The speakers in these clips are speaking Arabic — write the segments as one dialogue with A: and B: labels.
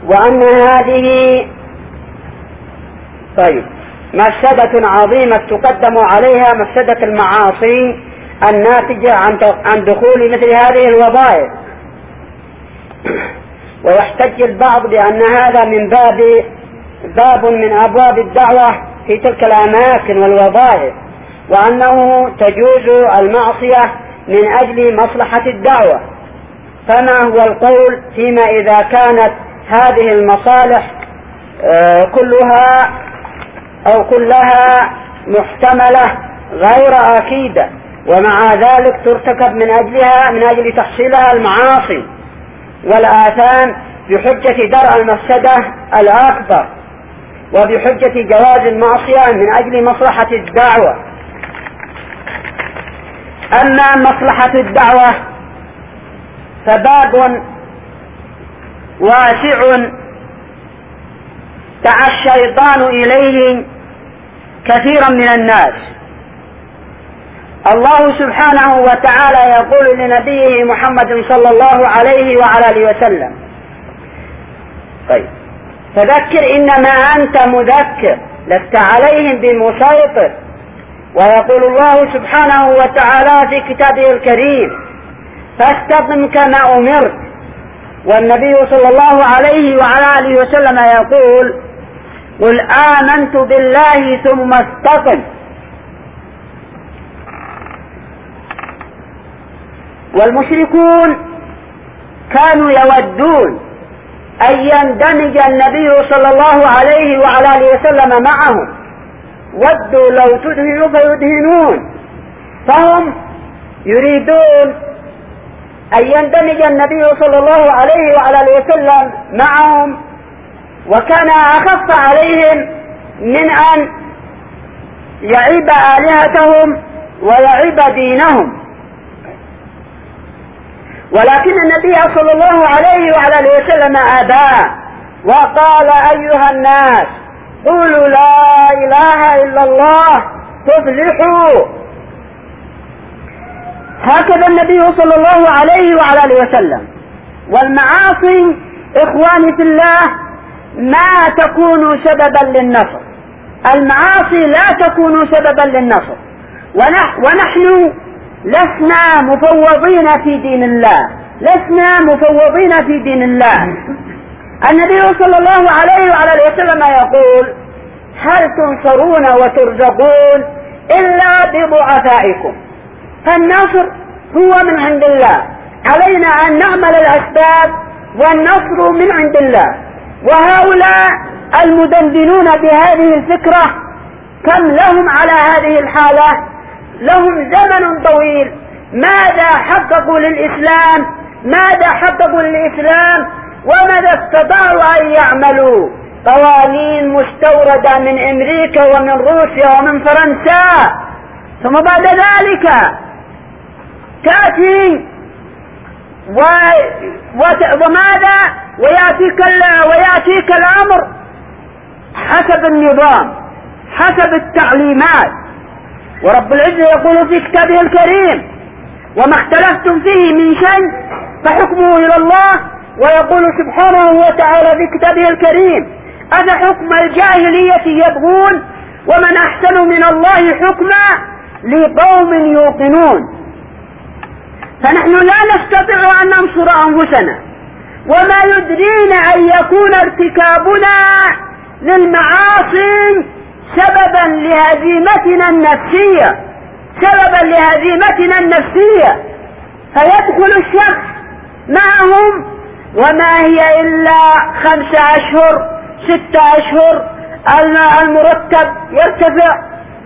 A: وأن هذه مفسدة عظيمة تقدم عليها مفسدة المعاصي الناتجة عن دخول مثل هذه الوظائف. ويحتج البعض بأن هذا من باب من أبواب الدعوة في تلك الأماكن والوظائف، وأنه تجوز المعصية من أجل مصلحة الدعوة. فما هو القول فيما إذا كانت هذه المصالح كلها محتملة غير أكيدة، ومع ذلك ترتكب من أجل تحصيلها المعاصي والآثام بحجة درء المفسدة الأكبر، وبحجة جواز المعصية من أجل مصلحة الدعوة. أما مصلحة الدعوة فباب واسع دعا الشيطان إليه كثيرا من الناس. الله سبحانه وتعالى يقول لنبيه محمد صلى الله عليه وعلى آله وسلم: فذكر إنما أنت مذكر لست عليهم بمسيطر. ويقول الله سبحانه وتعالى في كتابه الكريم: فاستقم كما أمرت. والنبي صلى الله عليه وعلى آله وسلم يقول: قل آمنت بالله ثم استقم. والمشركون كانوا يودون أن يندمج النبي صلى الله عليه وعلى آله وسلم معهم، ودوا لو تدهنوا فيدهنون، فهم يريدون أن يندمج النبي صلى الله عليه وعلى آله وسلم معهم، وكان أخف عليهم من أن يعيب آلهتهم ويعيب دينهم. ولكن النبي صلى الله عليه وعلى آله وسلم أبى وقال: أيها الناس قولوا لا إله إلا الله تفلحوا. هكذا النبي صلى الله عليه وعلى آله وسلم. والمعاصي إخواني في الله ما تكون سببا للنصر، المعاصي لا تكون سببا للنصر، ونحن لسنا مفوضين في دين الله، لسنا مفوضين في دين الله. النبي صلى الله عليه وعلى آله وسلم يقول: هل تنصرون وترزقون إلا بضعفائكم. فالنصر هو من عند الله، علينا أن نعمل الأسباب والنصر من عند الله. وهؤلاء المدندنون بهذه الفكرة كم لهم على هذه الحالة؟ لهم زمن طويل. ماذا حققوا للإسلام؟ ماذا حققوا للإسلام؟ وماذا استطاعوا أن يعملوا؟ قوانين مستوردة من أمريكا ومن روسيا ومن فرنسا، ثم بعد ذلك تأتي وماذا ويأتيك الأمر حسب النظام، حسب التعليمات. ورب العزة يقول في كتابه الكريم: وما اختلفتم فيه من شيء فحكمه إلى الله. ويقول سبحانه وتعالى في كتابه الكريم: أفحكم الجاهلية يبغون ومن أحسن من الله حكما لقوم يوقنون. فنحن لا نستطيع أن ننصر أنفسنا، وما يدرينا أن يكون ارتكابنا للمعاصي سببا لهزيمتنا النفسية، سببا لهزيمتنا النفسية. فيدخل الشخص معهم وما هي إلا 5 أشهر 6 أشهر، المرتب يرتفع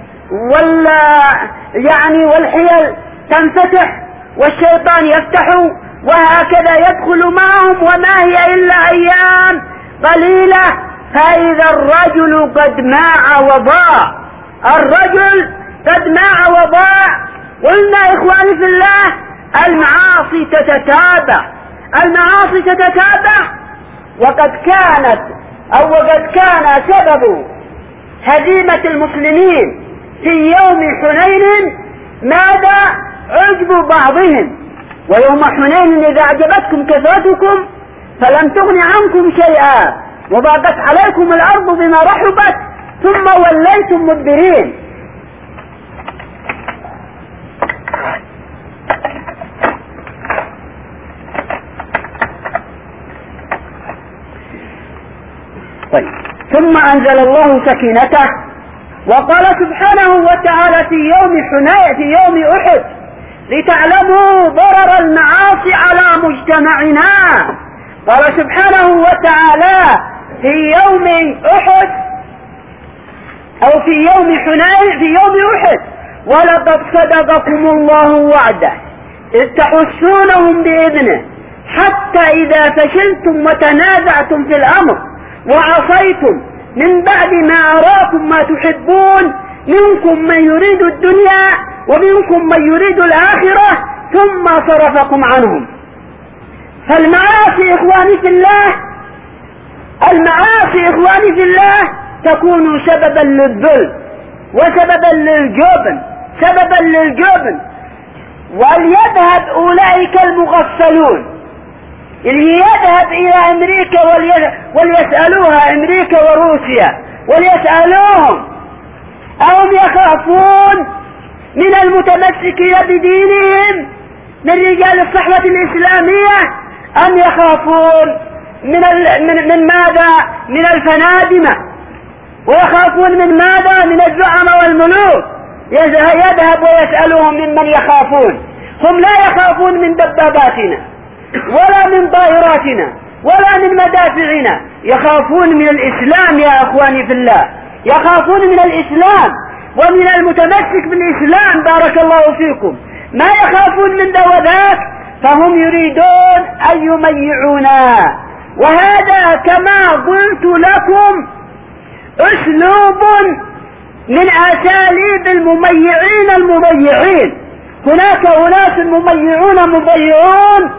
A: والحيل تنفتح والشيطان يفتح، وهكذا يدخل معهم وما هي إلا أيام قليلة فإذا الرجل قد ماع وضاع، الرجل قد ماع وضاع. قلنا إخواني في الله: المعاصي تتتابع، المعاصي تتتابع. وقد كان سبب هزيمة المسلمين في يوم حنين ماذا؟ عجب بعضهم. ويوم حنين إذا أعجبتكم كثرتكم فلم تغن عنكم شيئا وضاقت عليكم الأرض بما رحبت ثم وليتم مدبرين. طيب. ثم أنزل الله سكينته وقال سبحانه وتعالى في يوم أحد لتعلموا ضرر المعاصي على مجتمعنا. قال سبحانه وتعالى في يوم أحد أو في يوم حنين في يوم أحد ولقد صدقكم الله وعده إذ تحسونهم بإذنه حتى إذا فشلتم وتنازعتم في الأمر وعصيتم من بعد ما أراكم ما تحبون منكم من يريد الدنيا ومنكم من يريد الآخرة ثم صرفكم عنهم. فالمعاصي إخواني في الله تكون سببا للذل وسببا للجبن وليذهب أولئك المغفلون اللي يذهب إلى أمريكا وليسألوها أمريكا وروسيا وليسألوهم أهم يخافون من المتمسكين بدينهم من رجال الصحوة الإسلامية أم يخافون من ماذا؟ من الفنادمة، ويخافون من ماذا؟ من الزعماء والملوك. يذهب ويسألهم ممن يخافون. هم لا يخافون من دباباتنا ولا من طائراتنا ولا من مدافعنا، يخافون من الإسلام يا أخواني في الله، يخافون من الإسلام ومن المتمسك بالإسلام بارك الله فيكم، ما يخافون من ذا وذاك، فهم يريدون أن يميعونا. وهذا كما قلت لكم أسلوب من أساليب المضيعين. هناك أناس مميعون مضيعون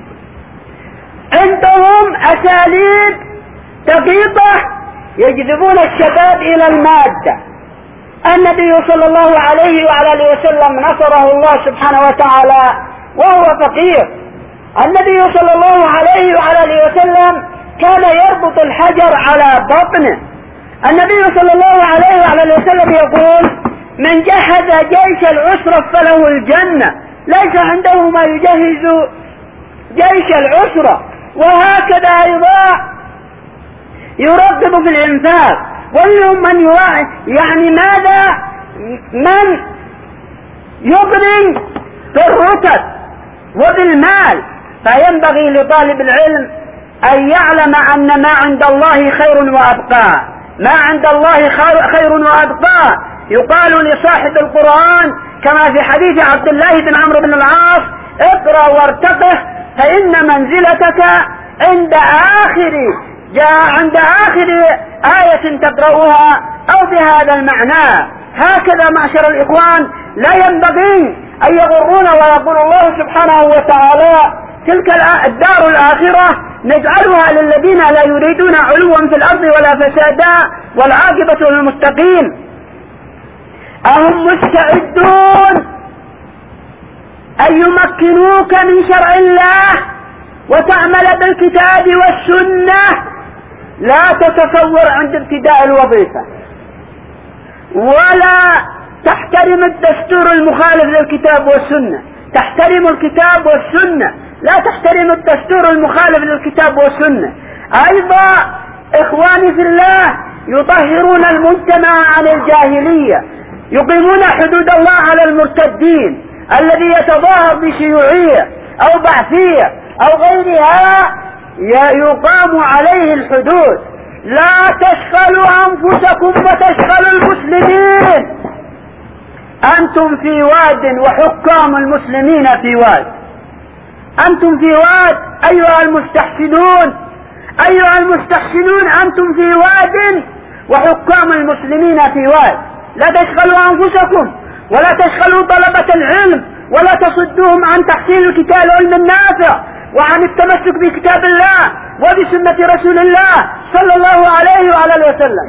A: عندهم أساليب دقيقة يجذبون الشباب إلى المادة. النبي صلى الله عليه وعلى آله وسلم نصره الله سبحانه وتعالى وهو فقير. النبي صلى الله عليه وعلى آله وسلم كان يربط الحجر على بطنه. النبي صلى الله عليه وعلى آله وسلم يقول: من جهز جيش العسرة فله الجنة. ليس عنده ما يجهز جيش العسرة. وهكذا أيضا يرغب في الإنفاق. ومنهم من يعني ماذا؟ من يغني بالرتب وبالمال. فينبغي لطالب العلم أن يعلم أن ما عند الله خير وأبقى، ما عند الله خير وأبقى. يقال لصاحب القرآن كما في حديث عبد الله بن عمرو بن العاص: اقرأ وارتقه فإن منزلتك عند آخر آية تقرأها أو بهذا المعنى. هكذا معشر الإخوان لا ينبغي أن يغرونا ويقول الله سبحانه وتعالى: تلك الدار الآخرة نجعلها للذين لا يريدون علوا في الأرض ولا فسادا والعاقبة للمتقين. أهم مستعدون أن يمكنوك من شرع الله وتعمل بالكتاب والسنة. لا تتصور عند ابتداء الوظيفة ولا تحترم الدستور المخالف للكتاب والسنة، تحترم الكتاب والسنة، لا تحترم الدستور المخالف للكتاب والسنة. أيضا إخواني في الله يطهرون المجتمع عن الجاهلية، يقيمون حدود الله على المرتدين الذي يتظاهر بشيوعية أو بعثية أو غيرها يقام عليه الحدود. لا تشغلوا أنفسكم وتشغلوا المسلمين. أنتم في واد وحكام المسلمين في واد. أنتم في واد أيها المستحسنون، أيها المستحسنون، أنتم في واد وحكام المسلمين في واد. لا تشغلوا أنفسكم ولا تشغلوا طلبة العلم ولا تصدوهم عن تحصيل الكتاب والعلم النافع وعن التمسك بكتاب الله وبسنة رسول الله صلى الله عليه وعلى آله وسلم.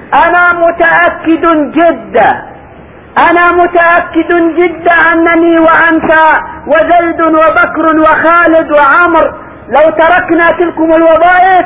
A: أنا متأكد جدا أنني وأنت وزيد وبكر وخالد وعمر لو تركنا تلكم الوظائف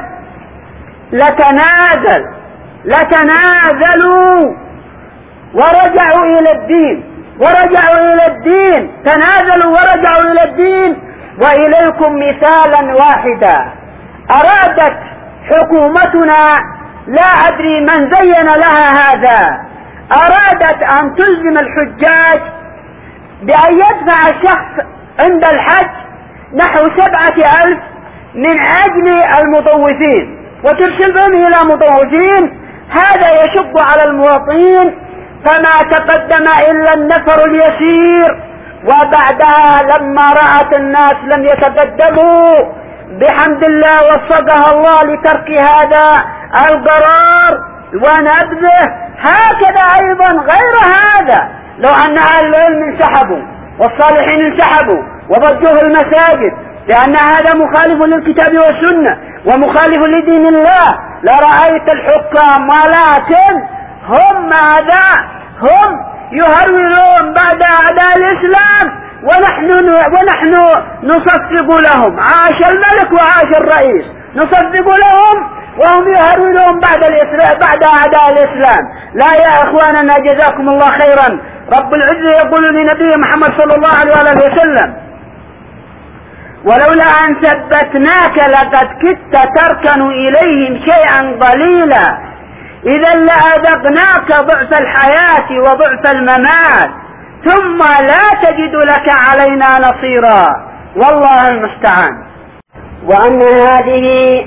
A: لتنازلوا ورجعوا إلى الدين تنازلوا ورجعوا إلى الدين. وإليكم مثالا واحدا، أرادت حكومتنا، لا أدري من زين لها هذا، أرادت أن تلزم الحجاج بأن يدفع الشخص عند الحج نحو 7,000 من أجل المطوفين، وترسل بهم إلى مطوفين. هذا يشق على المواطنين، فما تقدم إلا النفر اليسير. وبعدها لما رأت الناس لم يتقدموا بحمد الله وفقها الله لترك هذا القرار ونبذه. هكذا أيضا غير هذا، لو أن أهل العلم انسحبوا والصالحين انسحبوا وضجوه المساجد لأن هذا مخالف للكتاب والسنة ومخالف لدين الله لرأيت الحكام، ولكن هم ماذا؟ هم يهرولون بعد أعداء الإسلام، ونحن نصفق لهم. عاش الملك وعاش الرئيس، نصفق لهم وهم يهرولون بعد أعداء الإسلام. لا يا إخواننا جزاكم الله خيرا. رب العزة يقول لنبيه محمد صلى الله عليه وسلم: ولولا أن ثبتناك لقد كدت تركن إليهم شيئا قليلا إذا لأذقناك ضعف الحياة وضعف الممات ثم لا تجد لك علينا نصيرا، والله المستعان. وأن هذه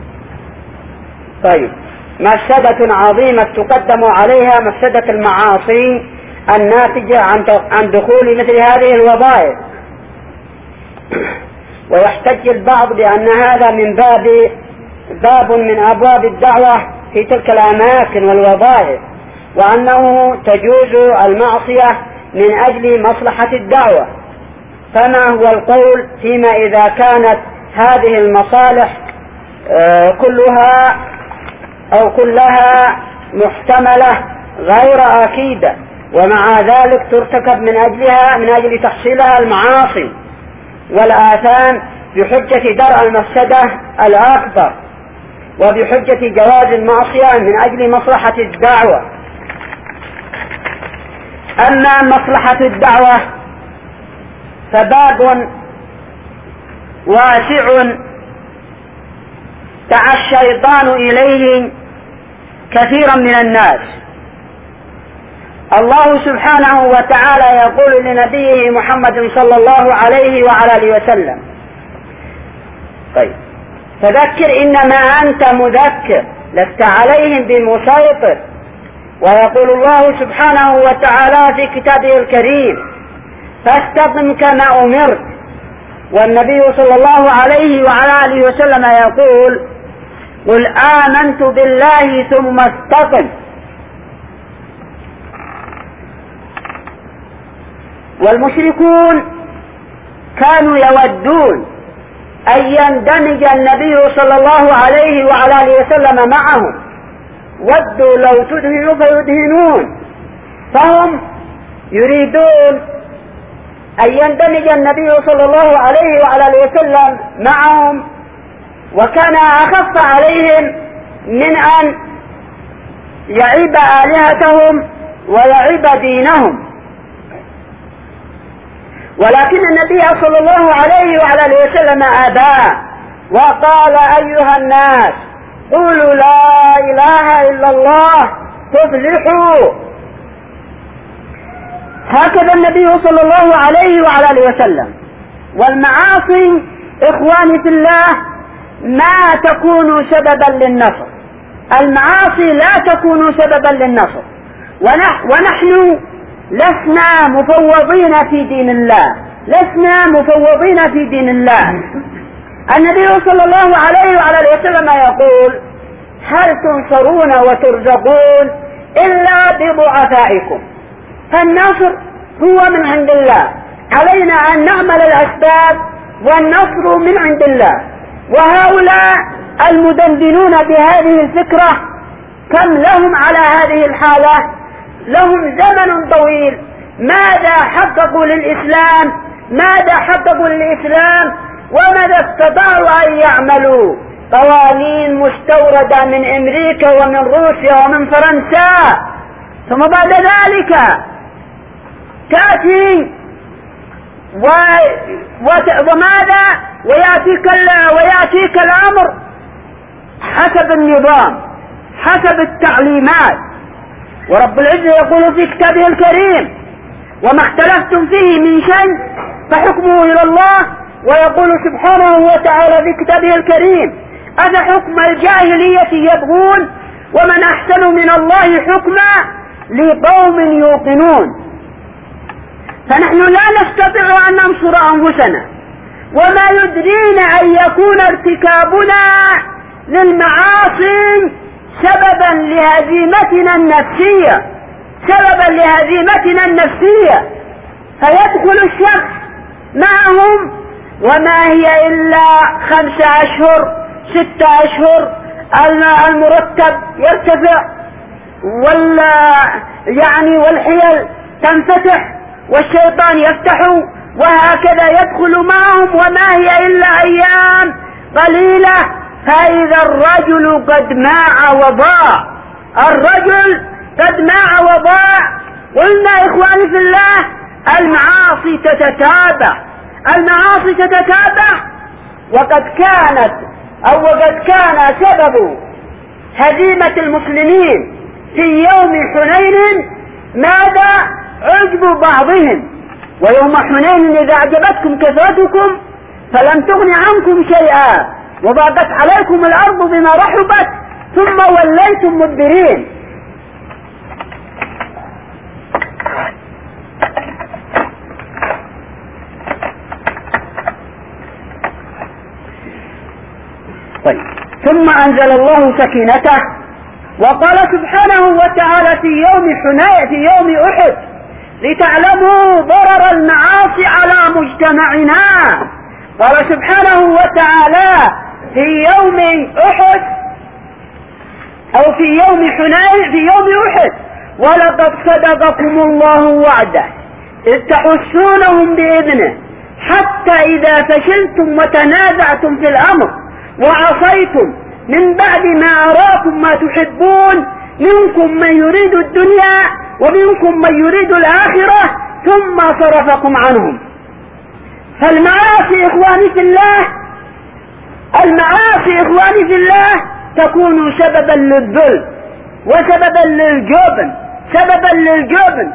A: مفسدة عظيمة تقدم عليها مفسدة المعاصي الناتجة عن دخول مثل هذه الوظائف. ويحتج البعض بأن هذا من باب من أبواب الدعوة في تلك الأماكن والوظائف، وأنه تجوز المعصية من أجل مصلحة الدعوة. فما هو القول فيما إذا كانت هذه المصالح كلها محتملة غير أكيدة، ومع ذلك ترتكب من أجل تحصيلها المعاصي والآثام بحجة درء المفسدة الأكبر وبحجة جواز المعصية من أجل مصلحة الدعوة. أما مصلحة الدعوة فباب واسع دعا الشيطان إليه كثيرا من الناس. الله سبحانه وتعالى يقول لنبيه محمد صلى الله عليه وعلى آله وسلم: فذكر إنما أنت مذكر لست عليهم بمسيطر. ويقول الله سبحانه وتعالى في كتابه الكريم: فاستقم كما أمرت. والنبي صلى الله عليه وعلى آله وسلم يقول: قل آمنت بالله ثم استقم. والمشركون كانوا يودون أن يندمج النبي صلى الله عليه وعلى آله وسلم معهم، ودوا لو تدهنوا فيدهنون، فهم يريدون أن يندمج النبي صلى الله عليه وعلى آله وسلم معهم، وكان أخف عليهم من أن يعيب آلهتهم ويعيب دينهم. ولكن النبي صلى الله عليه وعلى آله وسلم أبى وقال: أيها الناس قولوا لا إله إلا الله تفلحوا. هكذا النبي صلى الله عليه وعلى آله وسلم. والمعاصي إخواني في الله ما تكون سببا للنصر، المعاصي لا تكون سببا للنصر، ونحن لسنا مفوضين في دين الله، لسنا مفوضين في دين الله. النبي صلى الله عليه وعلى آله وسلم يقول: هل تنصرون وترزقون إلا بضعفائكم. فالنصر هو من عند الله، علينا أن نعمل الأسباب والنصر من عند الله. وهؤلاء المدندنون بهذه الفكرة كم لهم على هذه الحالة؟ لهم زمن طويل. ماذا حققوا للإسلام؟ ماذا حققوا للإسلام وماذا استطاعوا أن يعملوا؟ قوانين مستوردة من أمريكا ومن روسيا ومن فرنسا. ثم بعد ذلك تأتي وماذا ويأتيك الأمر حسب النظام، حسب التعليمات. ورب العزة يقول في كتابه الكريم: وما اختلفتم فيه من شيء فحكمه إلى الله. ويقول سبحانه وتعالى في كتابه الكريم: أفحكم الجاهلية يبغون ومن أحسن من الله حكما لقوم يوقنون. فنحن لا نستطيع أن ننصر أنفسنا، وما يدرينا أن يكون ارتكابنا للمعاصي سببا لهزيمتنا النفسية، سببا لهزيمتنا النفسية. فيدخل الشخص معهم وما هي إلا 5 أشهر 6 أشهر، المرتب يرتفع والحيل تنفتح والشيطان يفتح، وهكذا يدخل معهم وما هي إلا أيام قليلة فإذا الرجل قد ماع وضاع، الرجل قد ماع وضاع. قلنا إخواني في الله: المعاصي تتتابع، المعاصي تتتابع. وقد كان سبب هزيمة المسلمين في يوم حنين ماذا؟ عجب بعضهم. ويوم حنين إذا أعجبتكم كثرتكم فلم تغن عنكم شيئا وضاقت عليكم الأرض بما رحبت ثم وليتم مدبرين. طيب. ثم أنزل الله سكينته وقال سبحانه وتعالى في يوم أحد: لتعلموا ضرر المعاصي على مجتمعنا. قال سبحانه وتعالى في يوم أحد أو في يوم حنين في يوم أحد: ولقد صدقكم الله وعده إذ تحسونهم بإذنه حتى إذا فشلتم وتنازعتم في الأمر وعصيتم من بعد ما أراكم ما تحبون منكم من يريد الدنيا ومنكم من يريد الآخرة ثم صرفكم عنهم. فالمعاصي إخواني في الله، المعاصي إخواني في الله تكون سببا للذل وسببا للجبن، سببا للجبن.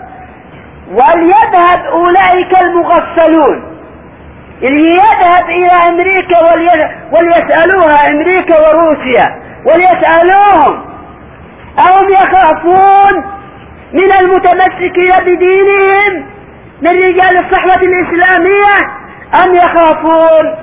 A: وليذهب أولئك المغفلون اللي يذهب إلى أمريكا وليسألوها أمريكا وروسيا وليسألوهم: أهم يخافون من المتمسكين بدينهم من رجال الصحوة الإسلامية أم يخافون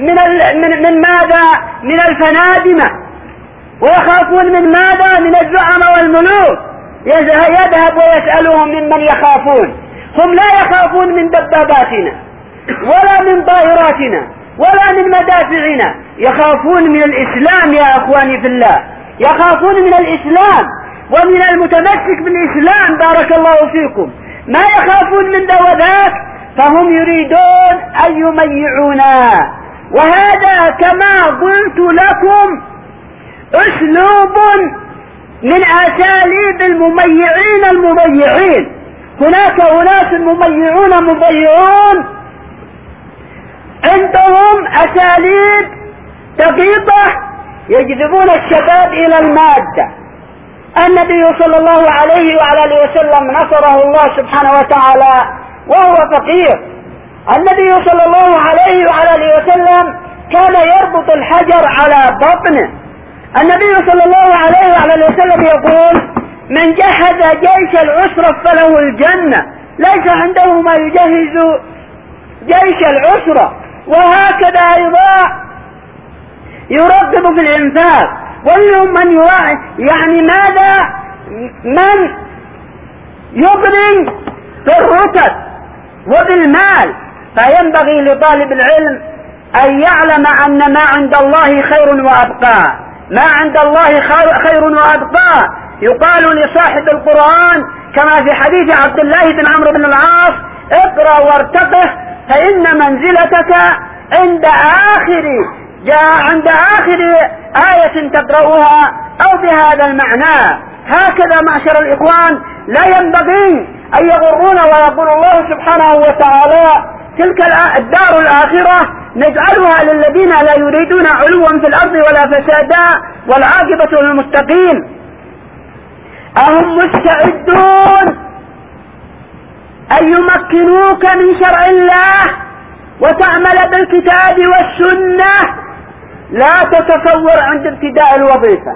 A: من ماذا؟ من الفنادمة، ويخافون من ماذا؟ من الزعماء والملوك. يذهب ويسألهم ممن يخافون. هم لا يخافون من دباباتنا ولا من طائراتنا ولا من مدافعنا، يخافون من الإسلام يا أخواني في الله، يخافون من الإسلام ومن المتمسك بالإسلام. بارك الله فيكم. ما يخافون من ذا وذاك، فهم يريدون أن يميعونا. وهذا كما قلت لكم أسلوب من أساليب المميعين المضيعين. هناك أناس مميعون مضيعون عندهم أساليب دقيقة يجذبون الشباب إلى المادة. النبي صلى الله عليه وعلى آله وسلم نصره الله سبحانه وتعالى وهو فقير. النبي صلى الله عليه وعلى آله وسلم كان يربط الحجر على بطنه. النبي صلى الله عليه وعلى آله وسلم يقول: من جهز جيش العسرة فله الجنة، ليس عنده ما يجهز جيش العسرة. وهكذا أيضا يرغب في الإنفاق. ومنهم من ماذا؟ من يغني بالرتب وبالمال. فينبغي لطالب العلم أن يعلم أن ما عند الله خير وأبقى، ما عند الله خير وأبقى. يقال لصاحب القرآن كما في حديث عبد الله بن عمرو بن العاص: اقرأ وارتقه فإن منزلتك عند آخر آية تقرأها أو بهذا المعنى. هكذا معشر الإخوان لا ينبغي أن يغرونا، ويقول الله سبحانه وتعالى تلك الدار الآخرة نجعلها للذين لا يريدون علوا في الأرض ولا فسادا والعاقبة للمتقين. أهم مستعدون أن يمكنوك من شرع الله وتعمل بالكتاب والسنة؟ لا تتصور عند ابتداء الوظيفة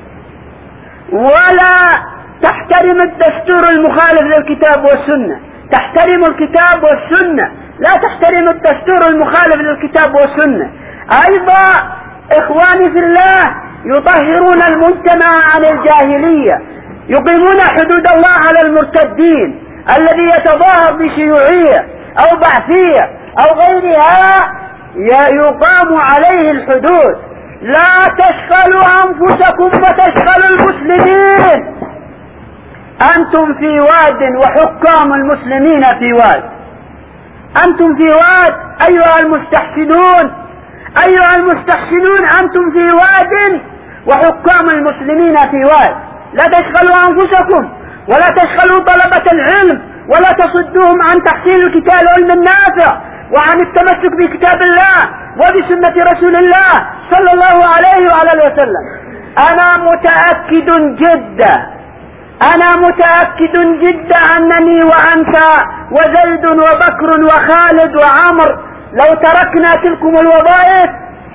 A: ولا تحترم الدستور المخالف للكتاب والسنة، تحترم الكتاب والسنة، لا تحترم الدستور المخالف للكتاب والسنة. أيضا إخواني في الله يطهرون المجتمع عن الجاهلية، يقيمون حدود الله على المرتدين الذي يتظاهر بشيوعية أو بعثية أو غيرها يقام عليه الحدود. لا تشغلوا أنفسكم وتشغلوا المسلمين، أنتم في واد وحكام المسلمين في واد، أنتم في واد أيها المستحسنون، أيها المستحسنون أنتم في واد وحكام المسلمين في واد. لا تشغلوا أنفسكم ولا تشغلوا طلبة العلم ولا تصدوهم عن تحصيل الكتاب والعلم النافع وعن التمسك بكتاب الله وبسنة رسول الله صلى الله عليه وعلى وسلم. أنا متأكد جدا أنني وأنت وزيد وبكر وخالد وعمر لو تركنا تلكم الوظائف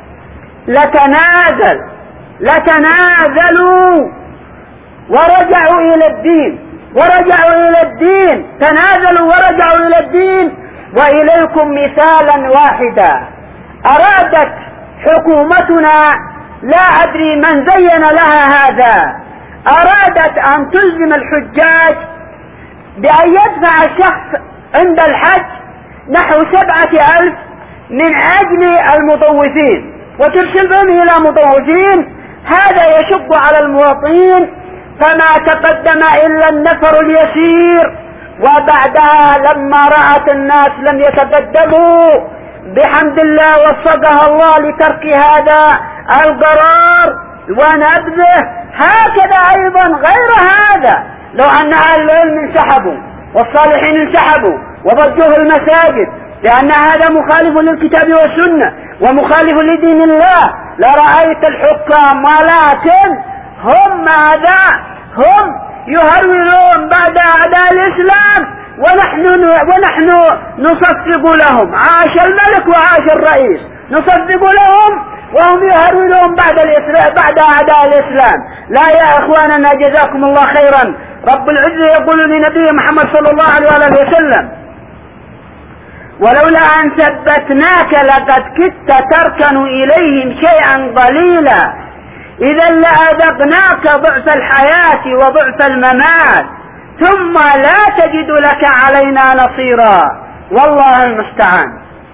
A: لتنازلوا ورجعوا إلى الدين، تنازلوا ورجعوا إلى الدين. وإليكم مثالا واحدا، أرادت حكومتنا لا أدري من زين لها هذا، أرادت أن تلزم الحجاج بأن يدفع الشخص عند الحج نحو 7,000 من أجل المطوفين وترسل بهم إلى مطوفين. هذا يشق على المواطنين، فما تقدم إلا النفر اليسير، وبعدها لما رأت الناس لم يتقدموا بحمد الله وفقها الله لترك هذا القرار ونبذه. هكذا أيضا غير هذا، لو أن أهل العلم انسحبوا والصالحين انسحبوا وضجوا المساجد لأن هذا مخالف للكتاب والسنة ومخالف لدين الله لرأيت الحكام، ولكن هم يهرولون بعد أعداء الإسلام ونحن نصفق لهم. عاش الملك وعاش الرئيس، نصفق لهم وهم يهرولون بعد أعداء الإسلام. لا يا إخواننا جزاكم الله خيرا. رب العزة يقول لنبي محمد صلى الله عليه وسلم: ولولا أن ثبتناك لقد كدت تركن إليهم شيئا قليلا إذا لأذقناك ضعف الحياة وضعف الممات ثم لا تجد لك علينا نصيرا. والله المستعان.